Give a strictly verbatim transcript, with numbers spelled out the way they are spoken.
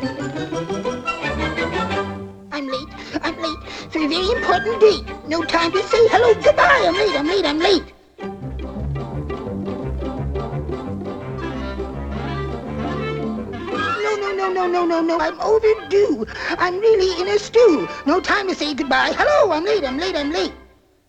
I'm late. I'm late for a very important date. No time to say hello, goodbye. I'm late. I'm late. I'm late. No, no, no, no, no, no, no. I'm overdue. I'm really in a stew. No time to say goodbye. Hello, I'm late. I'm late. I'm late.